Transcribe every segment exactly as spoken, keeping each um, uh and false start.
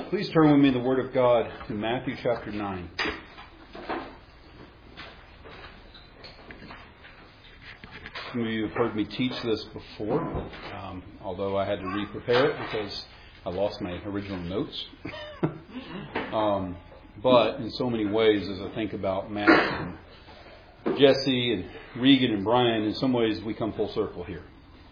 Please turn with me in the Word of God to Matthew chapter nine. Some of you have heard me teach this before, um, although I had to re-prepare it because I lost my original notes. um, but in so many ways, as I think about Matt and Jesse and Regan and Brian, in some ways we come full circle here.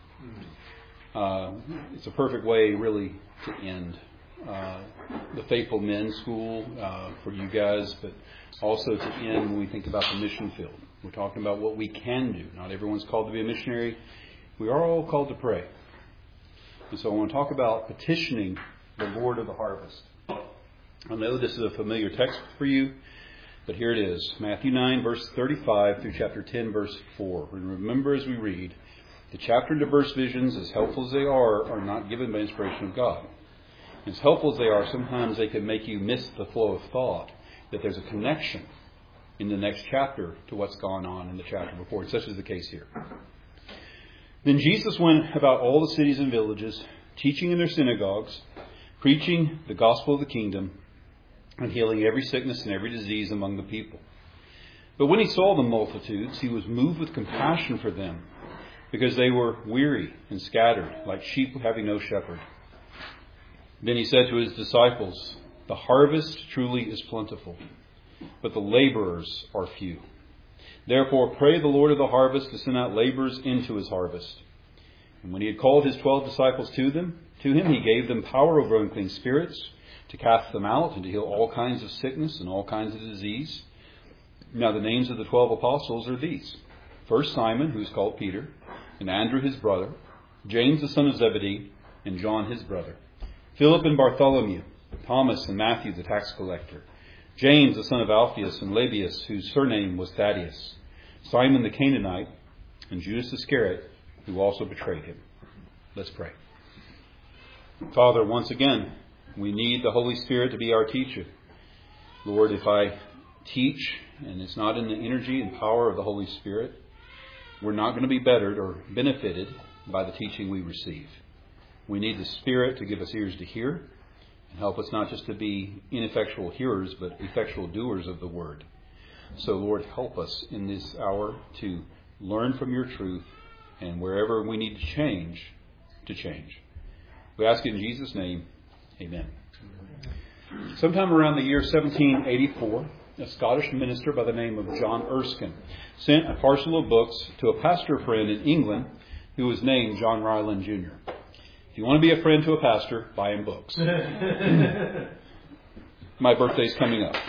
Uh, it's a perfect way, really, to end uh, the Faithful Men School uh, for you guys, but also to end when we think about the mission field. We're talking about what we can do. Not everyone's called to be a missionary. We are all called to pray. And so I want to talk about petitioning the Lord of the harvest. I know this is a familiar text for you, but here it is. Matthew nine, verse thirty-five through chapter ten, verse four. And remember as we read, the chapter and verse visions, as helpful as they are, are not given by inspiration of God. As helpful as they are, sometimes they can make you miss the flow of thought, that there's a connection in the next chapter to what's gone on in the chapter before. And such is the case here. Then Jesus went about all the cities and villages, teaching in their synagogues, preaching the gospel of the kingdom, and healing every sickness and every disease among the people. But when he saw the multitudes, he was moved with compassion for them, because they were weary and scattered, like sheep having no shepherd. Then he said to his disciples, "The harvest truly is plentiful, but the laborers are few. Therefore pray the Lord of the harvest to send out laborers into his harvest." And when he had called his twelve disciples to them, to him, he gave them power over unclean spirits, to cast them out, and to heal all kinds of sickness and all kinds of disease. Now the names of the twelve apostles are these: first Simon, who is called Peter, and Andrew his brother, James the son of Zebedee, and John his brother, Philip and Bartholomew, Thomas and Matthew the tax collector, James the son of Alphaeus and Lebbaeus, whose surname was Thaddeus, Simon the Canaanite, and Judas Iscariot, who also betrayed him. Let's pray. Father, once again, we need the Holy Spirit to be our teacher. Lord, if I teach and it's not in the energy and power of the Holy Spirit, we're not going to be bettered or benefited by the teaching we receive. We need the Spirit to give us ears to hear and help us not just to be ineffectual hearers, but effectual doers of the Word. So, Lord, help us in this hour to learn from your truth, and wherever we need to change, to change. We ask in Jesus' name, amen. Sometime around the year seventeen eighty-four, a Scottish minister by the name of John Erskine sent a parcel of books to a pastor friend in England who was named John Ryland Junior If you want to be a friend to a pastor, buy him books. My birthday's coming up.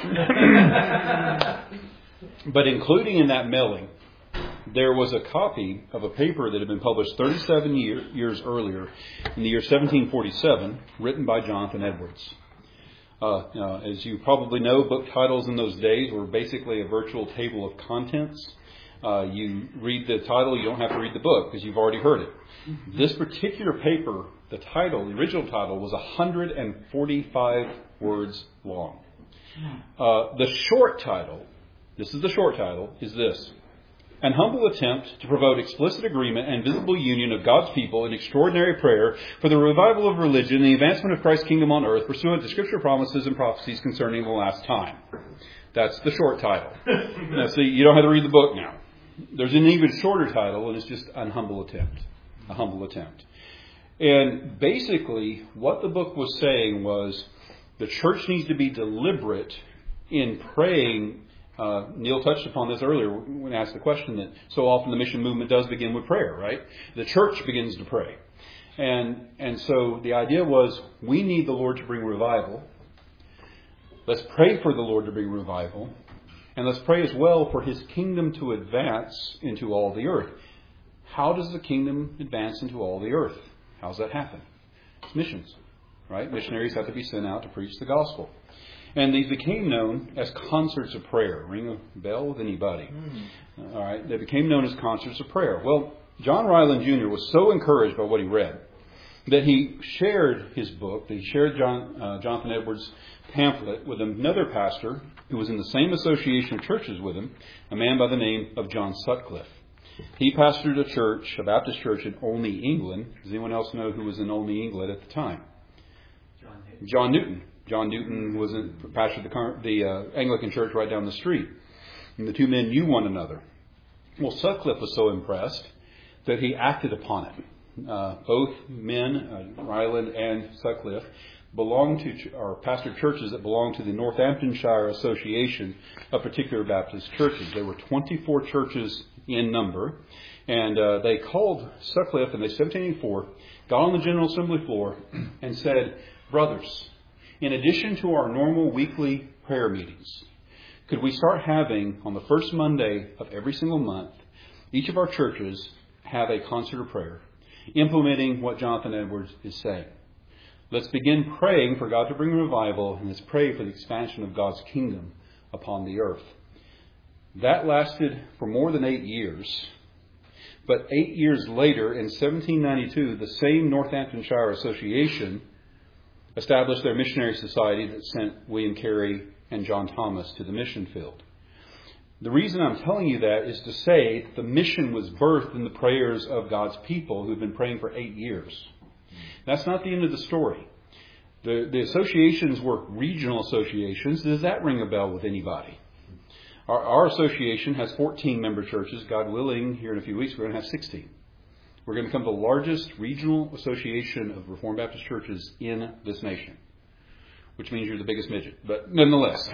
But including in that mailing, there was a copy of a paper that had been published thirty-seven year, years earlier, in the year seventeen forty-seven, written by Jonathan Edwards. Uh, uh, as you probably know, book titles in those days were basically a virtual table of contents. Uh, you read the title, you don't have to read the book because you've already heard it. Mm-hmm. This particular paper, the title, the original title, was one hundred forty-five words long. Uh, the short title, this is the short title, is this: An humble attempt to promote explicit agreement and visible union of God's people in extraordinary prayer for the revival of religion and the advancement of Christ's kingdom on earth, pursuant to Scripture promises and prophecies concerning the last time. That's the short title. Now, see, you don't have to read the book now. There's an even shorter title, and it's just an humble attempt. A humble attempt. And basically, what the book was saying was the church needs to be deliberate in praying. Uh, Neil touched upon this earlier when he asked the question that so often the mission movement does begin with prayer, right? The church begins to pray. And and so the idea was we need the Lord to bring revival. Let's pray for the Lord to bring revival. And let's pray as well for his kingdom to advance into all the earth. How does the kingdom advance into all the earth? How does that happen? It's missions, right? Missionaries have to be sent out to preach the gospel. And these became known as concerts of prayer. Ring a bell with anybody? Mm. All right. They became known as concerts of prayer. Well, John Ryland Junior was so encouraged by what he read that he shared his book, that he shared John, uh, Jonathan Edwards' pamphlet with another pastor who was in the same association of churches with him, a man by the name of John Sutcliffe. He pastored a church, a Baptist church in Olney, England. Does anyone else know who was in Olney, England at the time? John Newton. John Newton. John Newton was a pastor of the, the uh, Anglican church right down the street. And the two men knew one another. Well, Sutcliffe was so impressed that he acted upon it. Uh, both men, uh, Ryland and Sutcliffe, belonged to, or pastored churches that belonged to the Northamptonshire Association of Particular Baptist Churches. There were twenty-four churches in number. And uh, they called Sutcliffe in seventeen eighty-four, got on the General Assembly floor, and said, "Brothers, in addition to our normal weekly prayer meetings, could we start having, on the first Monday of every single month, each of our churches have a concert of prayer, implementing what Jonathan Edwards is saying? Let's begin praying for God to bring revival, and let's pray for the expansion of God's kingdom upon the earth." That lasted for more than eight years. But eight years later, in seventeen ninety-two, the same Northamptonshire Association established their missionary society that sent William Carey and John Thomas to the mission field. The reason I'm telling you that is to say that the mission was birthed in the prayers of God's people who've been praying for eight years. That's not the end of the story. The, the associations were regional associations. Does that ring a bell with anybody? Our, our association has fourteen member churches. God willing, here in a few weeks, we're going to have sixteen. We're going to become the largest regional association of Reformed Baptist churches in this nation, which means you're the biggest midget. But nonetheless,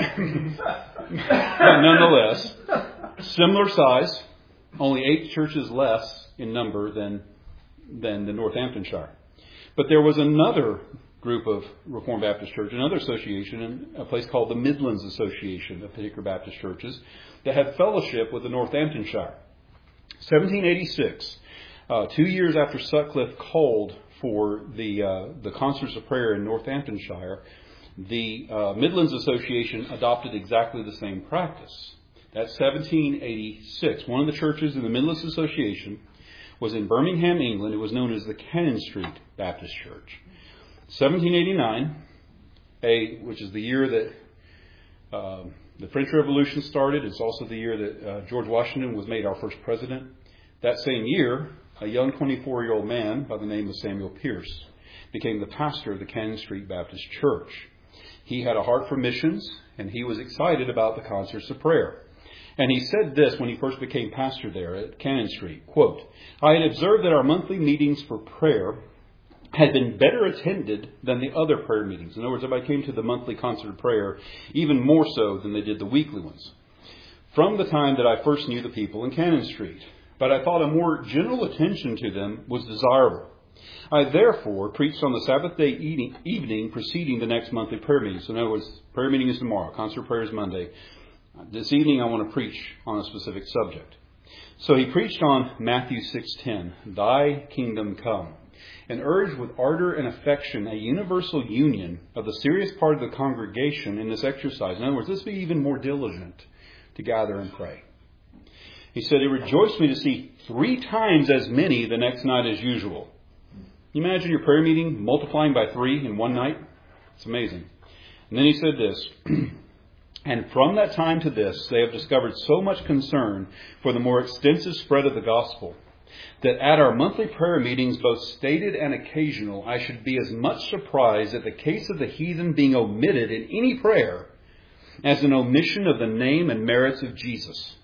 nonetheless, similar size, only eight churches less in number than than the Northamptonshire. But there was another group of Reformed Baptist church, another association, in a place called the Midlands Association of Particular Baptist Churches, that had fellowship with the Northamptonshire. seventeen eighty-six, uh, two years after Sutcliffe called for the uh, the concerts of prayer in Northamptonshire, the uh, Midlands Association adopted exactly the same practice. That's seventeen eighty-six. One of the churches in the Midlands Association was in Birmingham, England. It was known as the Cannon Street Baptist Church. seventeen eighty-nine, a, which is the year that uh, the French Revolution started. It's also the year that uh, George Washington was made our first president. That same year, a young twenty-four-year-old man by the name of Samuel Pierce became the pastor of the Cannon Street Baptist Church. He had a heart for missions, and he was excited about the concerts of prayer. And he said this when he first became pastor there at Cannon Street, quote, "I had observed that our monthly meetings for prayer had been better attended than the other prayer meetings." In other words, everybody came to the monthly concert of prayer even more so than they did the weekly ones. "From the time that I first knew the people in Cannon Street. But I thought a more general attention to them was desirable. I therefore preached on the Sabbath day evening, evening preceding the next monthly prayer meeting." So in other words, prayer meeting is tomorrow, concert of prayer is Monday. This evening I want to preach on a specific subject. So he preached on Matthew six ten, "Thy kingdom come," and urged with ardor and affection a universal union of the serious part of the congregation in this exercise. In other words, let's be even more diligent to gather and pray. He said, "It rejoiced me to see three times as many the next night as usual." Can you imagine your prayer meeting multiplying by three in one night? It's amazing. And then he said this, "And from that time to this, they have discovered so much concern for the more extensive spread of the gospel, that at our monthly prayer meetings, both stated and occasional, I should be as much surprised at the case of the heathen being omitted in any prayer as an omission of the name and merits of Jesus."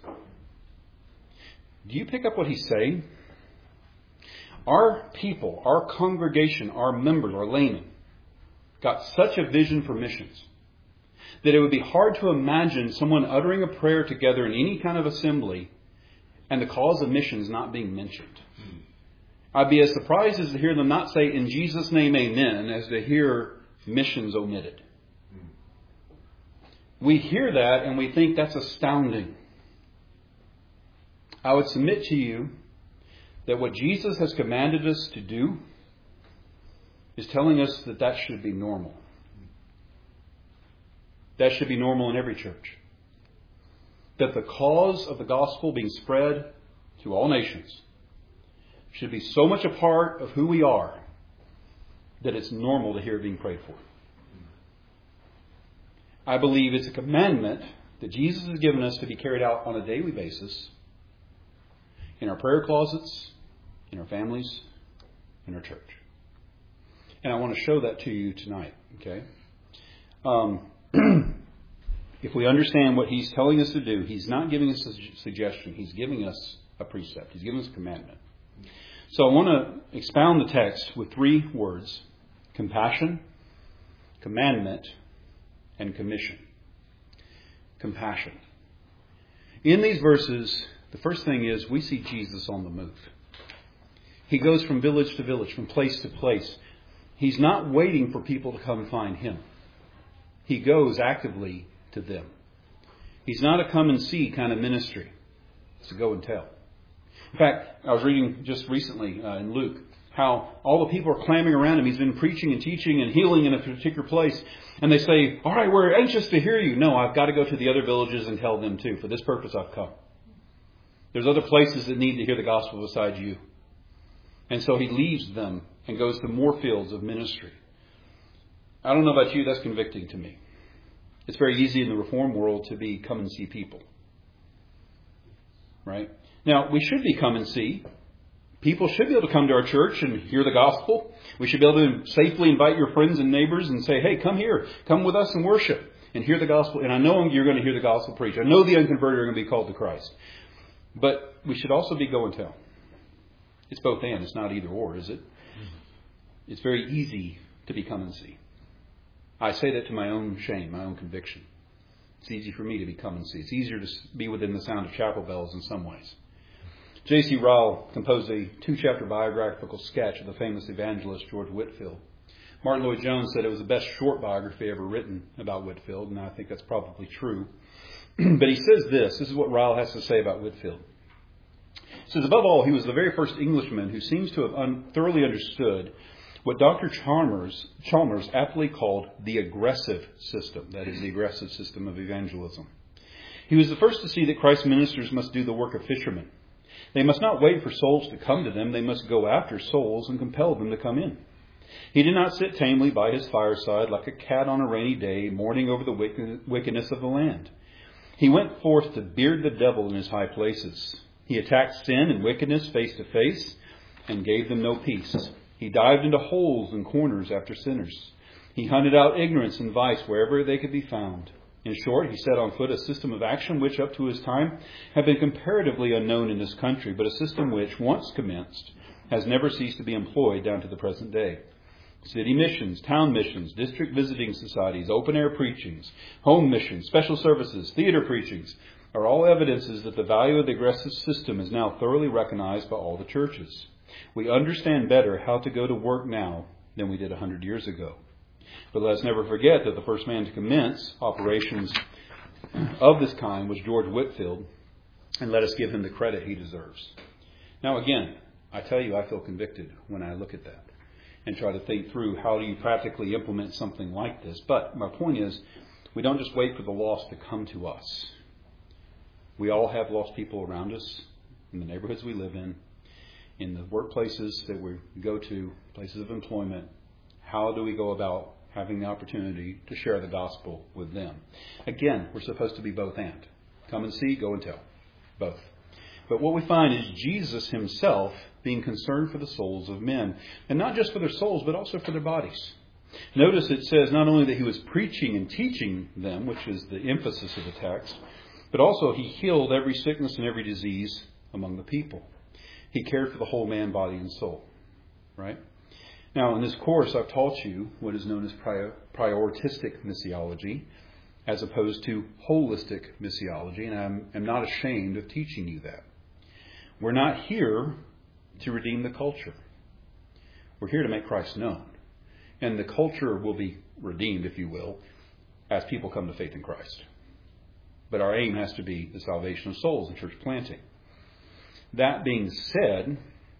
Do you pick up what he's saying? Our people, our congregation, our members, our laymen, got such a vision for missions that it would be hard to imagine someone uttering a prayer together in any kind of assembly and the cause of missions not being mentioned. I'd be as surprised as to hear them not say, "In Jesus' name, amen," as to hear missions omitted. We hear that and we think that's astounding. I would submit to you that what Jesus has commanded us to do is telling us that that should be normal. That should be normal in every church. That the cause of the gospel being spread to all nations should be so much a part of who we are that it's normal to hear it being prayed for. I believe it's a commandment that Jesus has given us to be carried out on a daily basis in our prayer closets, in our families, in our church. And I want to show that to you tonight. Okay? Um, if we understand what He's telling us to do, He's not giving us a suggestion. He's giving us a precept. He's giving us a commandment. So I want to expound the text with three words: compassion, commandment, and commission. Compassion. In these verses, the first thing is we see Jesus on the move. He goes from village to village, from place to place. He's not waiting for people to come find Him. He goes actively to them. He's not a come and see kind of ministry. It's a go and tell. In fact, I was reading just recently uh, in Luke how all the people are clamoring around Him. He's been preaching and teaching and healing in a particular place. And they say, all right, we're anxious to hear you. No, I've got to go to the other villages and tell them too. For this purpose I've come. There's other places that need to hear the gospel besides you. And so He leaves them and goes to more fields of ministry. I don't know about you, that's convicting to me. It's very easy in the Reform world to be come and see people. Right? Now, we should be come and see. People should be able to come to our church and hear the gospel. We should be able to safely invite your friends and neighbors and say, hey, come here. Come with us and worship and hear the gospel. And I know you're going to hear the gospel preached. I know the unconverted are going to be called to Christ. But we should also be go and tell. It's both and. It's not either or, is it? It's very easy to be come and see. I say that to my own shame, my own conviction. It's easy for me to be come and see. It's easier to be within the sound of chapel bells in some ways. J C Ryle composed a two-chapter biographical sketch of the famous evangelist George Whitefield. Martin Lloyd-Jones said it was the best short biography ever written about Whitefield, and I think that's probably true. But he says this. This is what Ryle has to say about Whitefield. He says, above all, he was the very first Englishman who seems to have un- thoroughly understood what Doctor Chalmers, Chalmers aptly called the aggressive system. That is, the aggressive system of evangelism. He was the first to see that Christ's ministers must do the work of fishermen. They must not wait for souls to come to them. They must go after souls and compel them to come in. He did not sit tamely by his fireside like a cat on a rainy day, mourning over the wickedness of the land. He went forth to beard the devil in his high places. He attacked sin and wickedness face to face and gave them no peace. He dived into holes and corners after sinners. He hunted out ignorance and vice wherever they could be found. In short, he set on foot a system of action which up to his time had been comparatively unknown in this country, but a system which, once commenced, has never ceased to be employed down to the present day. City missions, town missions, district visiting societies, open-air preachings, home missions, special services, theater preachings are all evidences that the value of the aggressive system is now thoroughly recognized by all the churches. We understand better how to go to work now than we did a hundred years ago. But let's never forget that the first man to commence operations of this kind was George Whitefield, and let us give him the credit he deserves. Now again, I tell you, I feel convicted when I look at that and try to think through how do you practically implement something like this. But my point is, we don't just wait for the lost to come to us. We all have lost people around us in the neighborhoods we live in, in the workplaces that we go to, places of employment. How do we go about having the opportunity to share the gospel with them? Again, we're supposed to be both and. Come and see, go and tell. Both. But what we find is Jesus himself being concerned for the souls of men. And not just for their souls, but also for their bodies. Notice it says not only that he was preaching and teaching them, which is the emphasis of the text, but also he healed every sickness and every disease among the people. He cared for the whole man, body, and soul. Right? Now, in this course, I've taught you what is known as prior, prioritistic missiology, as opposed to holistic missiology, and I'm, I'm not ashamed of teaching you that. We're not here to redeem the culture. We're here to make Christ known. And the culture will be redeemed, if you will, as people come to faith in Christ. But our aim has to be the salvation of souls and church planting. That being said,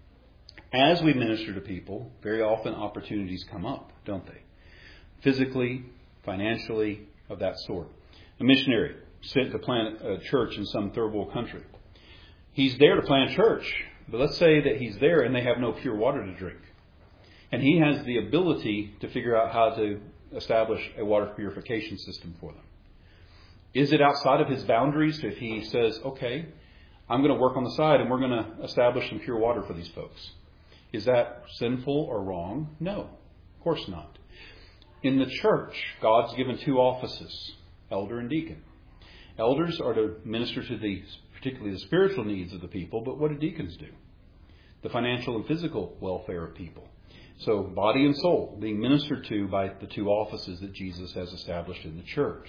as we minister to people, very often opportunities come up, don't they? Physically, financially, of that sort. A missionary sent to plant a church in some third world country. He's there to plant a church, but let's say that he's there and they have no pure water to drink. And he has the ability to figure out how to establish a water purification system for them. Is it outside of his boundaries if he says, okay, I'm going to work on the side and we're going to establish some pure water for these folks? Is that sinful or wrong? No, of course not. In the church, God's given two offices, elder and deacon. Elders are to minister to the, particularly the spiritual needs of the people, but what do deacons do? The financial and physical welfare of people. So body and soul being ministered to by the two offices that Jesus has established in the church.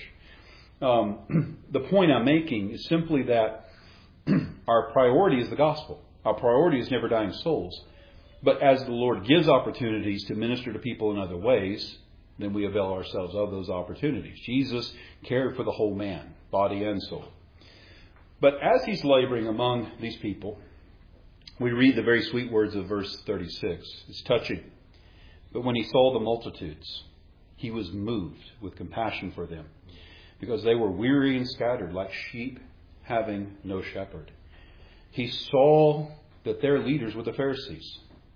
Um, the point I'm making is simply that our priority is the gospel. Our priority is never dying souls. But as the Lord gives opportunities to minister to people in other ways, then we avail ourselves of those opportunities. Jesus cared for the whole man, body and soul. But as he's laboring among these people, we read the very sweet words of verse thirty-six. It's touching. But when he saw the multitudes, he was moved with compassion for them, because they were weary and scattered like sheep having no shepherd. He saw that their leaders were the Pharisees.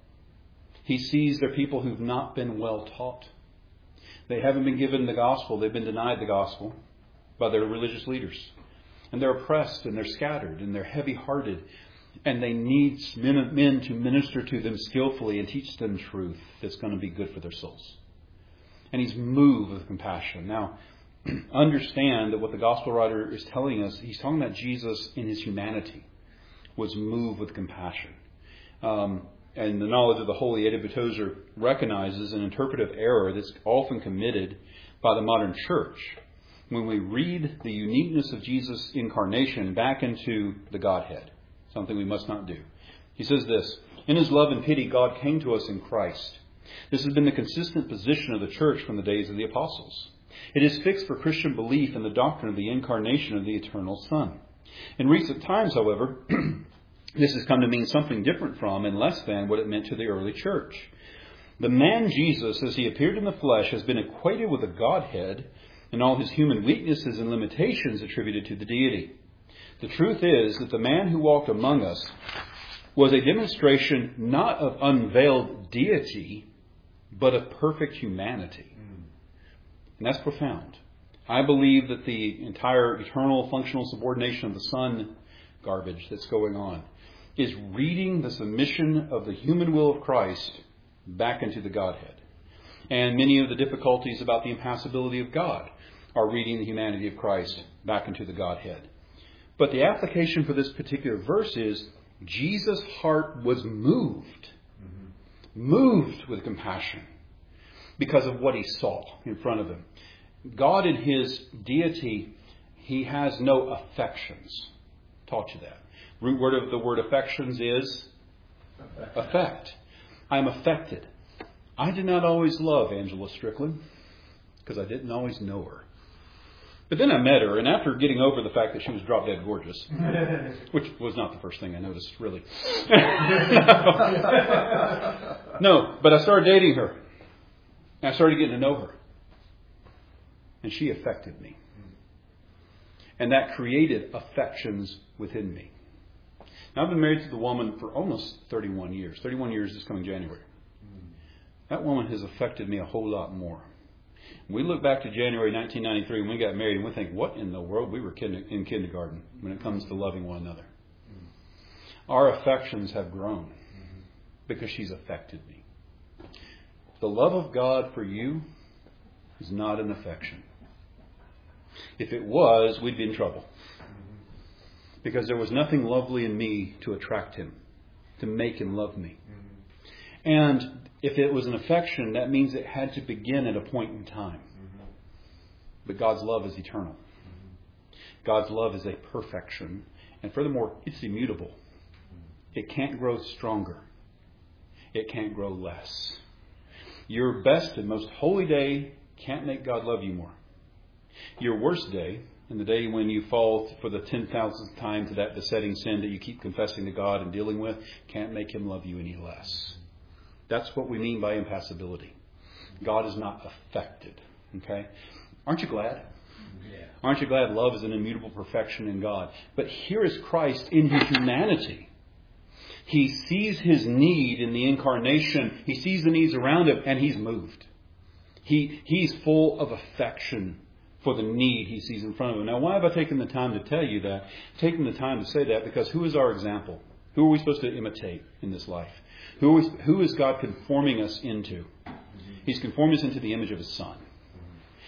He sees they're people who've not been well taught. They haven't been given the gospel. They've been denied the gospel by their religious leaders. And they're oppressed and they're scattered and they're heavy-hearted. And they need men, men to minister to them skillfully and teach them truth that's going to be good for their souls. And he's moved with compassion. Now, understand that what the gospel writer is telling us, he's talking about Jesus in his humanity was moved with compassion. Um, and the knowledge of the holy Eddie Tozer recognizes an interpretive error that's often committed by the modern church when we read the uniqueness of Jesus' incarnation back into the Godhead, something we must not do. He says this, "In his love and pity, God came to us in Christ. This has been the consistent position of the church from the days of the apostles. It is fixed for Christian belief in the doctrine of the incarnation of the eternal Son. In recent times, however, this has come to mean something different from and less than what it meant to the early church. The man Jesus, as he appeared in the flesh, has been equated with the Godhead and all his human weaknesses and limitations attributed to the deity. The truth is that the man who walked among us was a demonstration not of unveiled deity, but of perfect humanity." And that's profound. I believe that the entire eternal functional subordination of the Son garbage that's going on is reading the submission of the human will of Christ back into the Godhead. And many of the difficulties about the impassibility of God are reading the humanity of Christ back into the Godhead. But the application for this particular verse is Jesus' heart was moved, mm-hmm. moved with compassion because of what he saw in front of him. God in his deity, he has no affections. Taught you that. Root word of the word affections is affect. affect. I'm affected. I did not always love Angela Strickland because I didn't always know her. But then I met her, and after getting over the fact that she was drop dead gorgeous, which was not the first thing I noticed, really. No, but I started dating her. And I started getting to know her. And she affected me. And that created affections within me. Now, I've been married to the woman for almost thirty-one years. thirty-one years this coming January. That woman has affected me a whole lot more. We look back to January nineteen ninety-three when we got married and we think, what in the world? We were in kindergarten when it comes to loving one another. Our affections have grown because she's affected me. The love of God for you is not an affection. If it was, we'd be in trouble. Because there was nothing lovely in me to attract him, to make him love me. And if it was an affection, that means it had to begin at a point in time. But God's love is eternal. God's love is a perfection. And furthermore, it's immutable. It can't grow stronger. It can't grow less. Your best and most holy day can't make God love you more. Your worst day, and the day when you fall for the ten thousandth time to that besetting sin that you keep confessing to God and dealing with, can't make him love you any less. That's what we mean by impassibility. God is not affected. Okay? Aren't you glad? Yeah. Aren't you glad love is an immutable perfection in God? But here is Christ in his humanity. He sees his need in the incarnation. He sees the needs around him, and he's moved. He He's full of affection for the need he sees in front of him. Now, why have I taken the time to tell you that? Taken the time to say that because who is our example? Who are we supposed to imitate in this life? Who is, who is God conforming us into? He's conforming us into the image of his Son.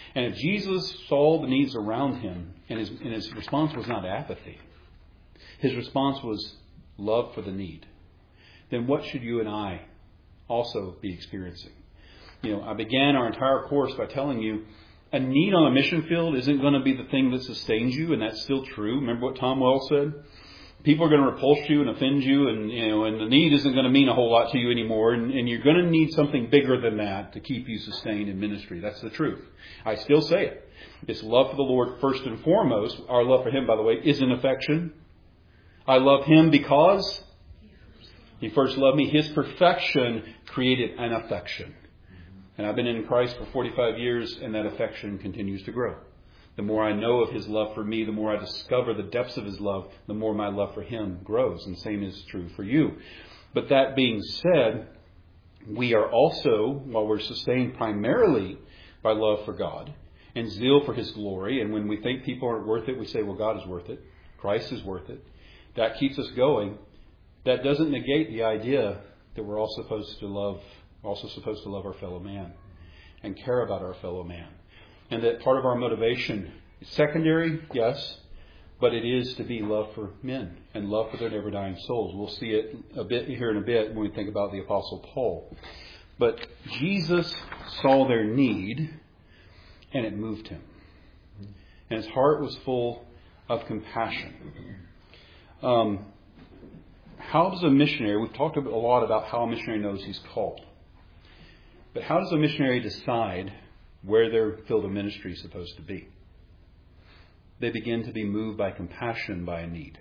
And if Jesus saw the needs around him, and his, and his response was not apathy, his response was love for the need, then what should you and I also be experiencing? You know, I began our entire course by telling you a need on a mission field isn't going to be the thing that sustains you, and that's still true. Remember what Tom Wells said? People are going to repulse you and offend you, and you know, and the need isn't going to mean a whole lot to you anymore, and, and you're going to need something bigger than that to keep you sustained in ministry. That's the truth. I still say it. It's love for the Lord first and foremost. Our love for Him, by the way, is an affection. I love Him because He first loved me. His perfection created an affection. And I've been in Christ for forty-five years, and that affection continues to grow. The more I know of His love for me, the more I discover the depths of His love, the more my love for Him grows. And the same is true for you. But that being said, we are also, while we're sustained primarily by love for God and zeal for His glory, and when we think people aren't worth it, we say, well, God is worth it. Christ is worth it. That keeps us going. That doesn't negate the idea that we're all supposed to love also supposed to love our fellow man and care about our fellow man. And that part of our motivation is secondary, yes, but it is to be love for men and love for their never-dying souls. We'll see it a bit here in a bit when we think about the Apostle Paul. But Jesus saw their need, and it moved Him. And His heart was full of compassion. Um, how does a missionary, we've talked a lot about how a missionary knows he's called. But how does a missionary decide where their field of ministry is supposed to be? They begin to be moved by compassion by a need.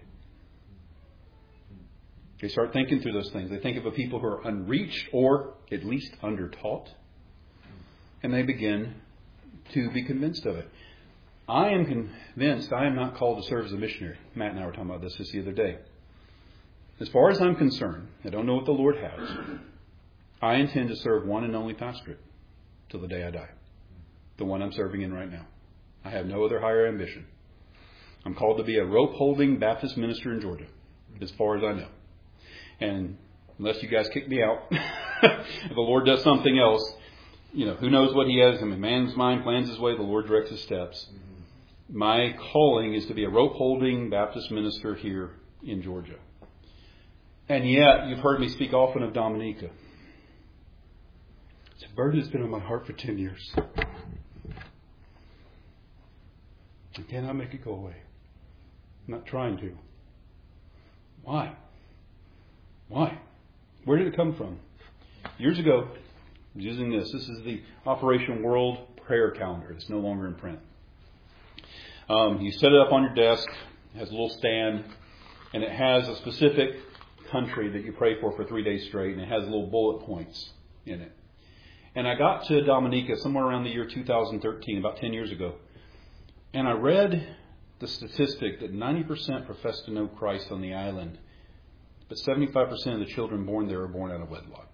They start thinking through those things. They think of a people who are unreached or at least undertaught. And they begin to be convinced of it. I am convinced I am not called to serve as a missionary. Matt and I were talking about this just the other day. As far as I'm concerned, I don't know what the Lord has. I intend to serve one and only pastorate till the day I die. The one I'm serving in right now. I have no other higher ambition. I'm called to be a rope-holding Baptist minister in Georgia, as far as I know. And unless you guys kick me out, if the Lord does something else, you know, who knows what He has. I mean, man's mind plans his way, the Lord directs his steps. Mm-hmm. My calling is to be a rope-holding Baptist minister here in Georgia. And yet, you've heard me speak often of Dominica. It's a burden that's been on my heart for ten years. I cannot make it go away. I'm not trying to. Why? Why? Where did it come from? Years ago, I was using this. This is the Operation World Prayer Calendar. It's no longer in print. Um, you set it up on your desk. It has a little stand. And it has a specific country that you pray for for three days straight. And it has little bullet points in it. And I got to Dominica somewhere around the year two thousand thirteen, about ten years ago. And I read the statistic that ninety percent profess to know Christ on the island, but seventy-five percent of the children born there are born out of wedlock.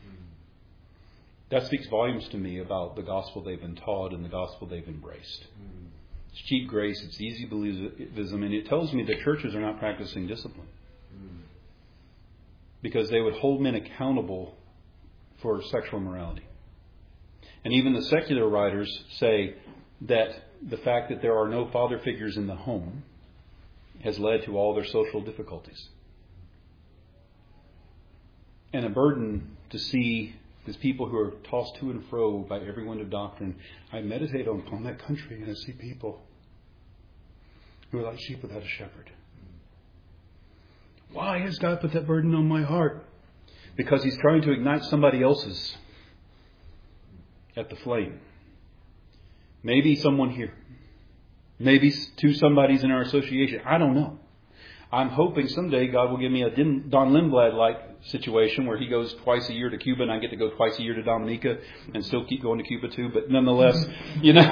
That speaks volumes to me about the gospel they've been taught and the gospel they've embraced. It's cheap grace, it's easy believism, and it tells me that churches are not practicing discipline. Because they would hold men accountable for sexual immorality. And even the secular writers say that the fact that there are no father figures in the home has led to all their social difficulties. And a burden to see these people who are tossed to and fro by every wind of doctrine. I meditate on, on that country and I see people who are like sheep without a shepherd. Why has God put that burden on my heart? Because He's trying to ignite somebody else's at the flame. Maybe someone here. Maybe two somebodies in our association. I don't know. I'm hoping someday God will give me a Don Lindblad-like situation where he goes twice a year to Cuba and I get to go twice a year to Dominica and still keep going to Cuba too. But nonetheless, you know.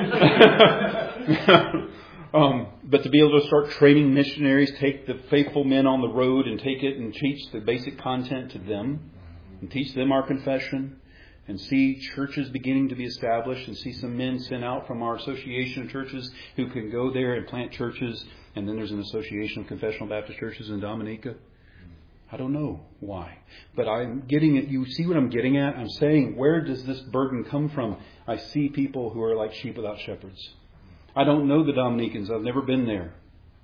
um, but to be able to start training missionaries, take the faithful men on the road and take it and teach the basic content to them and teach them our confession. And see churches beginning to be established and see some men sent out from our association of churches who can go there and plant churches. And then there's an association of confessional Baptist churches in Dominica. I don't know why. But I'm getting it. You see what I'm getting at? I'm saying, where does this burden come from? I see people who are like sheep without shepherds. I don't know the Dominicans. I've never been there.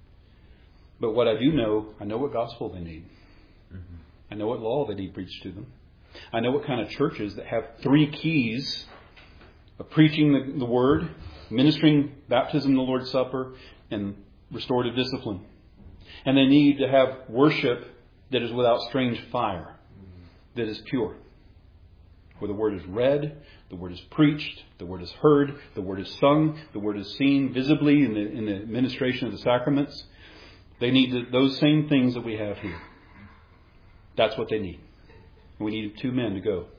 But what I do know, I know what gospel they need. Mm-hmm. I know what law they need preached to them. I know what kind of churches that have three keys of preaching the, the word, ministering baptism, the Lord's Supper, and restorative discipline. And they need to have worship that is without strange fire, that is pure. Where the word is read, the word is preached, the word is heard, the word is sung, the word is seen visibly in the, in the administration of the sacraments. They need to, those same things that we have here. That's what they need. We needed two men to go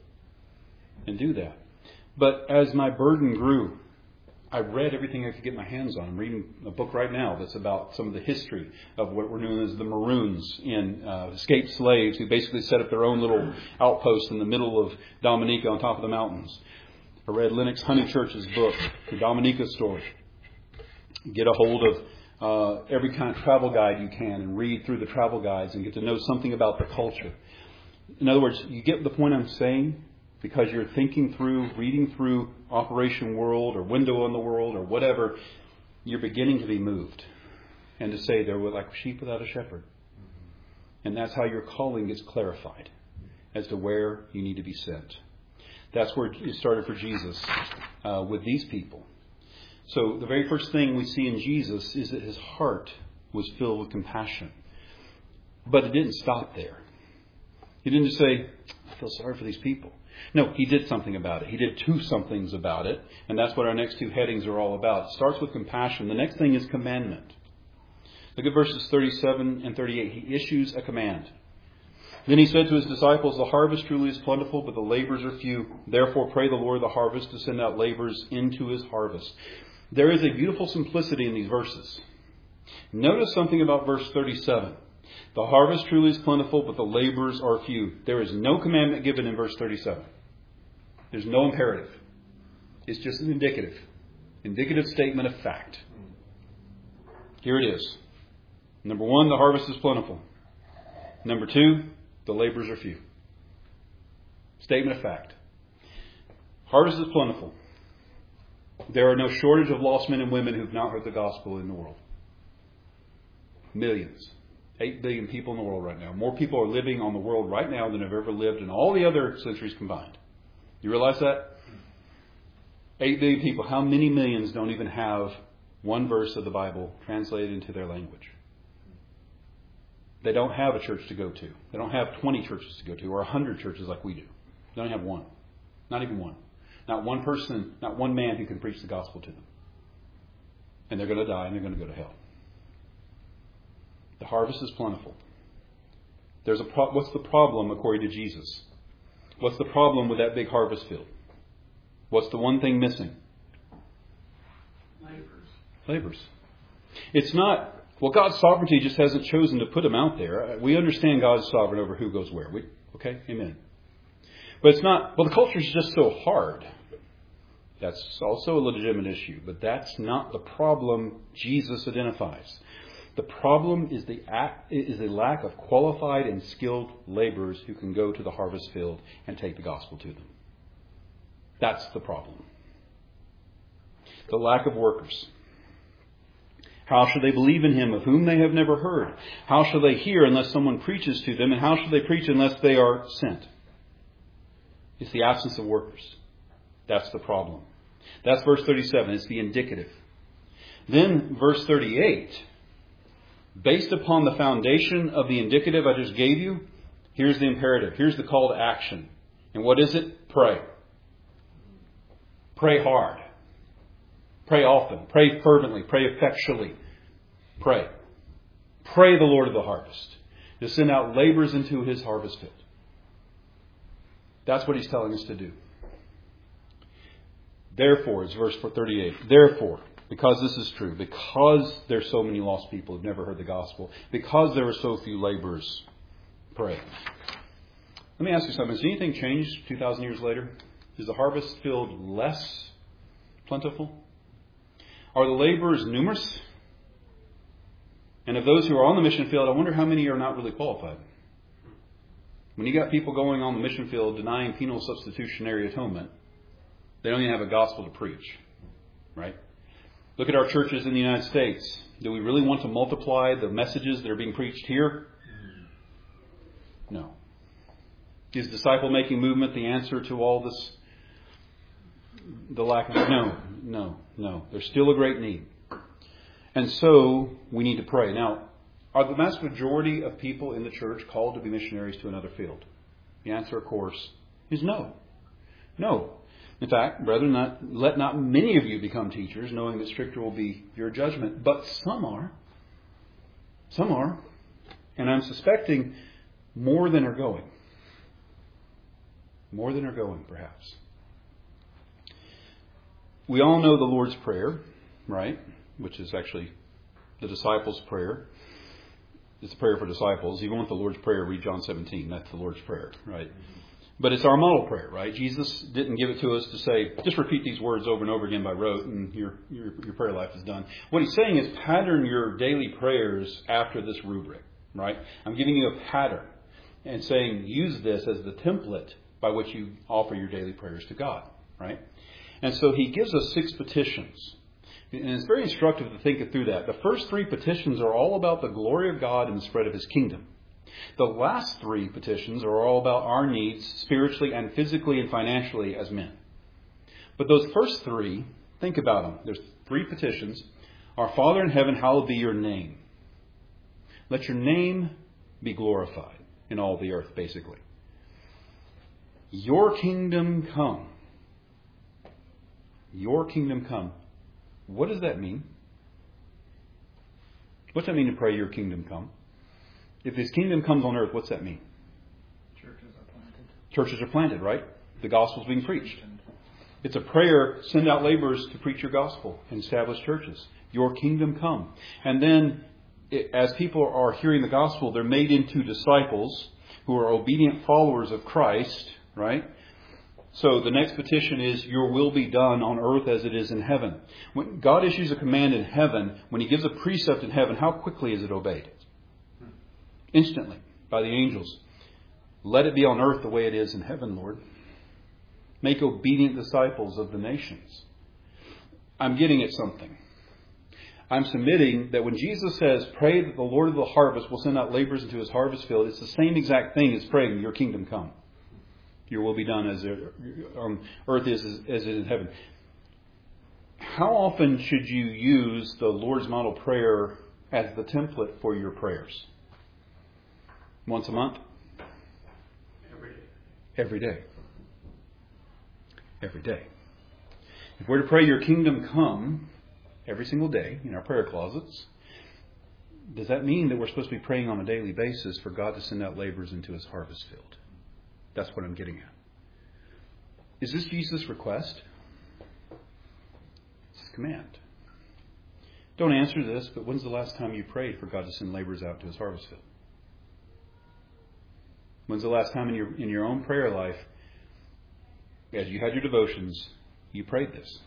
and do that. But as my burden grew, I read everything I could get my hands on. I'm reading a book right now that's about some of the history of what we're known as the Maroons, in uh, escaped slaves who basically set up their own little outpost in the middle of Dominica on top of the mountains. I read Lennox Honeychurch's book, The Dominica Story. Get a hold of uh, every kind of travel guide you can and read through the travel guides and get to know something about the culture. In other words, you get the point I'm saying? Because you're thinking through, reading through Operation World or Window on the World or whatever, you're beginning to be moved. And to say they were like sheep without a shepherd. And that's how your calling gets clarified as to where you need to be sent. That's where it started for Jesus uh, with these people. So the very first thing we see in Jesus is that his heart was filled with compassion. But it didn't stop there. He didn't just say, I feel sorry for these people. No, he did something about it. He did two somethings about it. And that's what our next two headings are all about. It starts with compassion. The next thing is commandment. Look at verses thirty-seven and thirty-eight. He issues a command. Then he said to his disciples, the harvest truly is plentiful, but the laborers are few. Therefore pray the Lord of the harvest to send out laborers into his harvest. There is a beautiful simplicity in these verses. Notice something about verse thirty-seven. The harvest truly is plentiful, but the laborers are few. There is no commandment given in verse thirty-seven. There's no imperative. It's just an indicative. Indicative statement of fact. Here it is. Number one, the harvest is plentiful. Number two, the laborers are few. Statement of fact. Harvest is plentiful. There are no shortage of lost men and women who have not heard the gospel in the world. Millions. Eight billion people in the world right now. More people are living on the world right now than have ever lived in all the other centuries combined. You realize that? Eight billion people. How many millions don't even have one verse of the Bible translated into their language? They don't have a church to go to. They don't have twenty churches to go to or one hundred churches like we do. They don't have one. Not even one. Not one person, not one man who can preach the gospel to them. And they're going to die and they're going to go to hell. The harvest is plentiful. There's a pro- What's the problem according to Jesus? What's the problem with that big harvest field? What's the one thing missing? Laborers. Laborers. It's not, well, God's sovereignty just hasn't chosen to put them out there. We understand God is sovereign over who goes where. We, okay? Amen. But it's not, well, the culture is just so hard. That's also a legitimate issue. But that's not the problem Jesus identifies. The problem is the act, is the lack of qualified and skilled laborers who can go to the harvest field and take the gospel to them. That's the problem. The lack of workers. How shall they believe in him of whom they have never heard? How shall they hear unless someone preaches to them? And how shall they preach unless they are sent? It's the absence of workers. That's the problem. That's verse thirty-seven. It's the indicative. Then verse thirty-eight. Based upon the foundation of the indicative I just gave you, here's the imperative. Here's the call to action. And what is it? Pray. Pray hard. Pray often. Pray fervently. Pray effectually. Pray. Pray the Lord of the harvest to send out laborers into his harvest field. That's what he's telling us to do. Therefore, it's verse thirty-eight. Therefore, because this is true, because there's so many lost people who've never heard the gospel, because there are so few laborers, pray. Let me ask you something. Has anything changed two thousand years later? Is the harvest field less plentiful? Are the laborers numerous? And of those who are on the mission field, I wonder how many are not really qualified. When you got people going on the mission field denying penal substitutionary atonement, they don't even have a gospel to preach, right? Look at our churches in the United States. Do we really want to multiply the messages that are being preached here? No. Is disciple-making movement the answer to all this? The lack of... No, no, no. There's still a great need. And so we need to pray. Now, are the vast majority of people in the church called to be missionaries to another field? The answer, of course, is no. No. In fact, brethren, not, let not many of you become teachers, knowing that stricter will be your judgment. But some are. Some are. And I'm suspecting more than are going. More than are going, perhaps. We all know the Lord's Prayer, right? Which is actually the disciples' prayer. It's a prayer for disciples. If you want the Lord's Prayer, read John seventeen. That's the Lord's Prayer, right? But it's our model prayer, right? Jesus didn't give it to us to say, just repeat these words over and over again by rote and your, your, your prayer life is done. What he's saying is pattern your daily prayers after this rubric, right? I'm giving you a pattern and saying use this as the template by which you offer your daily prayers to God, right? And so he gives us six petitions. And it's very instructive to think through that. The first three petitions are all about the glory of God and the spread of His kingdom. The last three petitions are all about our needs spiritually and physically and financially as men. But those first three, think about them. There's three petitions. Our Father in heaven, hallowed be your name. Let your name be glorified in all the earth, basically. Your kingdom come. Your kingdom come. What does that mean? What's that mean to pray your kingdom come? If His kingdom comes on earth, what's that mean? Churches are planted. Churches are planted, right? The gospel's being preached. It's a prayer, send out laborers to preach your gospel and establish churches. Your kingdom come. And then, it, as people are hearing the gospel, they're made into disciples who are obedient followers of Christ, right? So the next petition is, your will be done on earth as it is in heaven. When God issues a command in heaven, when He gives a precept in heaven, how quickly is it obeyed? Instantly, by the angels. Let it be on earth the way it is in heaven, Lord. Make obedient disciples of the nations. I'm getting at something. I'm submitting that when Jesus says, pray that the Lord of the harvest will send out laborers into His harvest field, it's the same exact thing as praying, your kingdom come. Your will be done as on earth is as it is in heaven. How often should you use the Lord's model prayer as the template for your prayers? Once a month? Every day. Every day. Every day. If we're to pray your kingdom come every single day in our prayer closets, does that mean that we're supposed to be praying on a daily basis for God to send out laborers into His harvest field? That's what I'm getting at. Is this Jesus' request? It's His command. Don't answer this, but when's the last time you prayed for God to send laborers out to His harvest field? When's the last time in your in your own prayer life, as you had your devotions, you prayed this?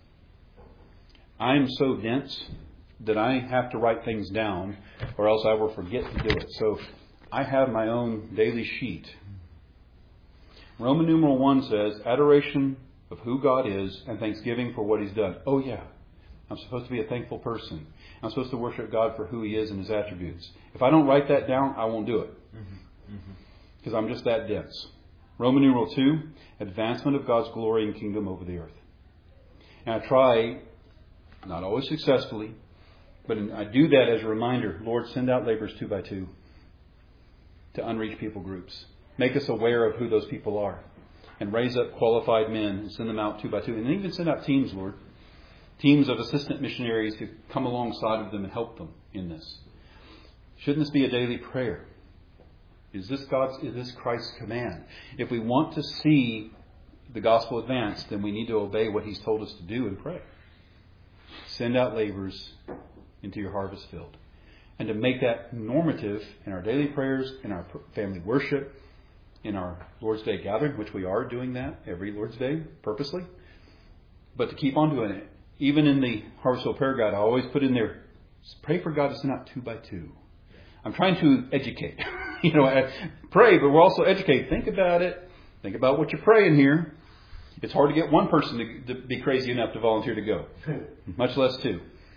I am so dense that I have to write things down or else I will forget to do it. So I have my own daily sheet. Roman numeral one says, adoration of who God is and thanksgiving for what He's done. Oh yeah, I'm supposed to be a thankful person. I'm supposed to worship God for who He is and His attributes. If I don't write that down, I won't do it. Mm-hmm. Mm-hmm. Because I'm just that dense. Roman numeral two, advancement of God's glory and kingdom over the earth. And I try, not always successfully, but I do that as a reminder. Lord, send out laborers two by two to unreached people groups. Make us aware of who those people are. And raise up qualified men and send them out two by two. And even send out teams, Lord. Teams of assistant missionaries who come alongside of them and help them in this. Shouldn't this be a daily prayer? Is this God's, is this Christ's command? If we want to see the gospel advance, then we need to obey what He's told us to do and pray. Send out laborers into your harvest field. And to make that normative in our daily prayers, in our family worship, in our Lord's Day gathering, which we are doing that every Lord's Day purposely. But to keep on doing it, even in the Harvest Field Prayer Guide, I always put in there, pray for God to send out two by two. I'm trying to educate. you know, pray, but we're also educated. Think about it. Think about what you're praying here. It's hard to get one person to, to be crazy enough to volunteer to go, much less two.